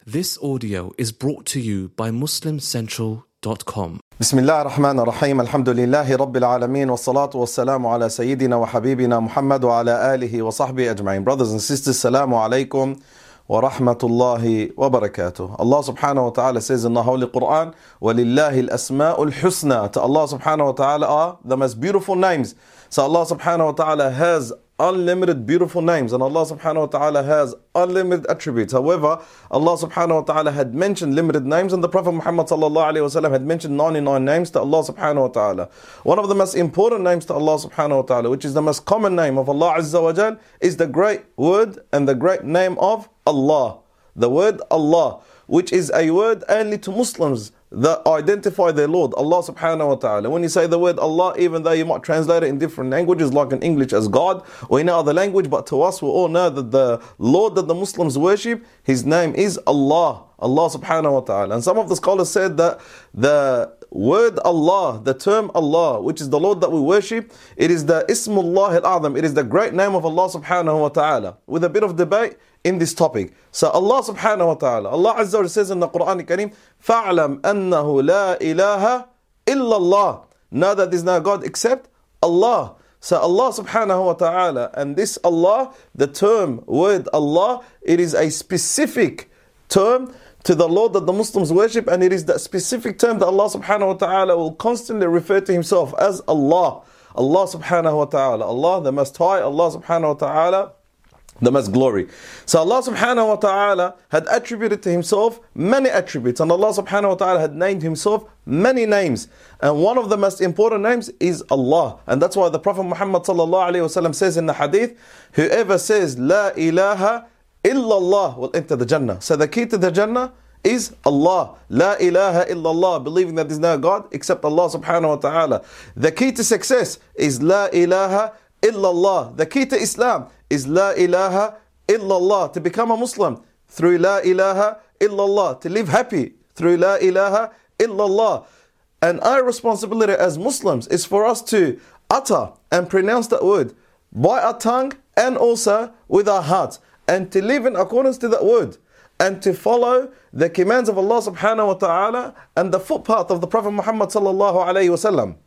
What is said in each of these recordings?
This audio is brought to you by MuslimCentral.com. بسم الله الرحمن الرحيم الحمد لله رب العالمين والصلاة والسلام على سيدنا وحبيبنا محمد وعلى آله وصحبه أجمعين. Brothers and sisters, Assalamu alaikum wa rahmatullahi wa barakatuh. Allah subhanahu wa ta'ala says in the Holy Quran, وَلِلَّهِ الْأَسْمَاءُ الْحُسْنَى. To Allah subhanahu wa ta'ala are the most beautiful names. So Allah subhanahu wa ta'ala has unlimited beautiful names, and Allah subhanahu wa ta'ala has unlimited attributes. However, Allah subhanahu wa ta'ala had mentioned limited names, and the Prophet Muhammad sallallahu alayhi wa sallam had mentioned 99 names to Allah subhanahu wa ta'ala. One of the most important names to Allah subhanahu wa ta'ala, which is the most common name of Allah azza wa jal, is the great word and the great name of Allah. The word Allah, which is a word only to Muslims that identify their Lord, Allah subhanahu wa ta'ala. When you say the word Allah, even though you might translate it in different languages, like in English as God or in other language, but to us we all know that the Lord that the Muslims worship, His name is Allah, Allah subhanahu wa ta'ala. And some of the scholars said that the word Allah, the term Allah, which is the Lord that we worship, it is the Ismullah al-A'zam, it is the great name of Allah subhanahu wa ta'ala, with a bit of debate in this topic. So Allah subhanahu wa ta'ala, Allah azza wa jalla says in the Quran al-Kareem, فَاعْلَمْ أَنَّهُ لَا إِلَهَ إِلَّا اللَّهِ. Know that there is no God except Allah. So Allah subhanahu wa ta'ala, and this Allah, the term, word Allah, it is a specific term to the Lord that the Muslims worship, and it is that specific term that Allah subhanahu wa ta'ala will constantly refer to Himself as Allah. Allah subhanahu wa ta'ala, Allah the Most High, Allah subhanahu wa ta'ala, the most glory. So Allah subhanahu wa ta'ala had attributed to Himself many attributes, and Allah subhanahu wa ta'ala had named Himself many names, and one of the most important names is Allah. And that's why the Prophet Muhammad sallallahu alayhi wa sallam says in the hadith, whoever says La ilaha illallah will enter the Jannah. So the key to the Jannah is Allah. La ilaha illallah, believing that there is no God except Allah subhanahu wa ta'ala. The key to success is La ilaha illallah. The key to Islam is La ilaha illallah. To become a Muslim through La ilaha illallah. To live happy through La ilaha illallah. And our responsibility as Muslims is for us to utter and pronounce that word by our tongue and also with our hearts, and to live in accordance to that word, and to follow the commands of Allah subhanahu wa ta'ala and the footpath of the Prophet Muhammad sallallahu alayhi wa sallam.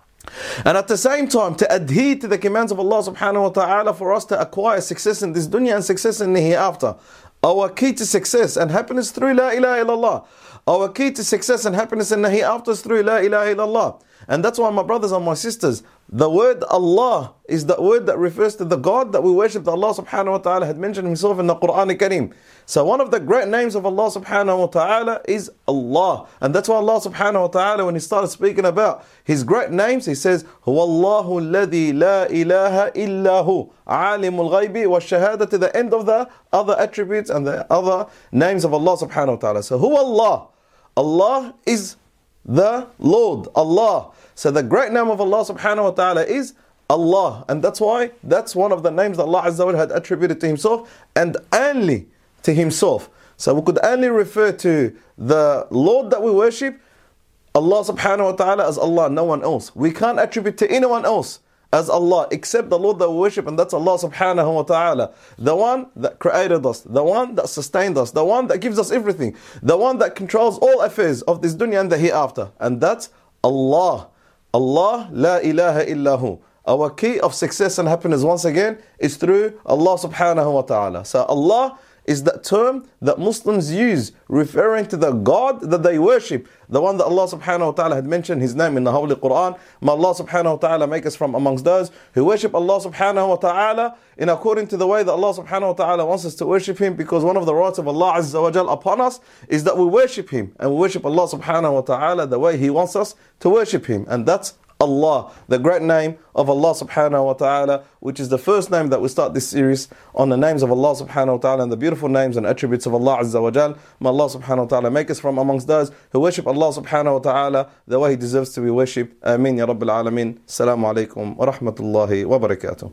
And at the same time, to adhere to the commands of Allah subhanahu wa ta'ala for us to acquire success in this dunya and success in the hereafter. Our key to success and happiness through La ilaha illallah. Our key to success and happiness in the hereafter is through La ilaha illallah. And that's why, my brothers and my sisters, the word Allah is the word that refers to the God that we worship, that Allah subhanahu wa ta'ala had mentioned Himself in the Quran al-Kareem. So one of the great names of Allah subhanahu wa ta'ala is Allah. And that's why Allah subhanahu wa ta'ala, when He started speaking about His great names, He says, هُوَ اللَّهُ الَّذِي لَا إِلَهَ إِلَّا هُ عَالِمُ الْغَيْبِ وَالشَّهَادَةِ, to the end of the other attributes and the other names of Allah subhanahu wa ta'ala. So who Allah? Allah is the Lord, Allah. So the great name of Allah subhanahu wa ta'ala is Allah. And that's why that's one of the names that Allah azza wa jalla had attributed to Himself, and only to Himself. So we could only refer to the Lord that we worship, Allah subhanahu wa ta'ala, as Allah, no one else. We can't attribute to anyone else as Allah except the Lord that we worship, and that's Allah subhanahu wa ta'ala. The one that created us, the one that sustained us, the one that gives us everything, the one that controls all affairs of this dunya and the hereafter. And that's Allah. Allah, La ilaha illahu. Our key of success and happiness, once again, is through Allah subhanahu wa ta'ala. So Allah is that term that Muslims use referring to the God that they worship, the one that Allah subhanahu wa ta'ala had mentioned His name in the Holy Quran. May Allah subhanahu wa ta'ala make us from amongst those who worship Allah subhanahu wa ta'ala in according to the way that Allah subhanahu wa ta'ala wants us to worship Him, because one of the rights of Allah azza wa jal upon us is that we worship Him, and we worship Allah subhanahu wa ta'ala the way He wants us to worship Him, and that's Allah, the great name of Allah subhanahu wa ta'ala, which is the first name that we start this series on, the names of Allah subhanahu wa ta'ala and the beautiful names and attributes of Allah azza wa jal. May Allah subhanahu wa ta'ala make us from amongst those who worship Allah subhanahu wa ta'ala the way He deserves to be worshipped. Ameen ya Rabbil Alameen. Assalamu alaikum wa rahmatullahi wa barakatuh.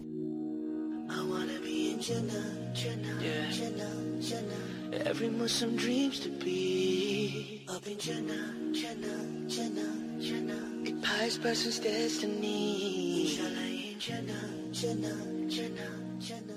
Every Muslim dreams to be up in Jannah, Jannah, Jannah, Jannah. A pious person's destiny. Inshallah in Jannah, Jannah, Jannah, Jannah.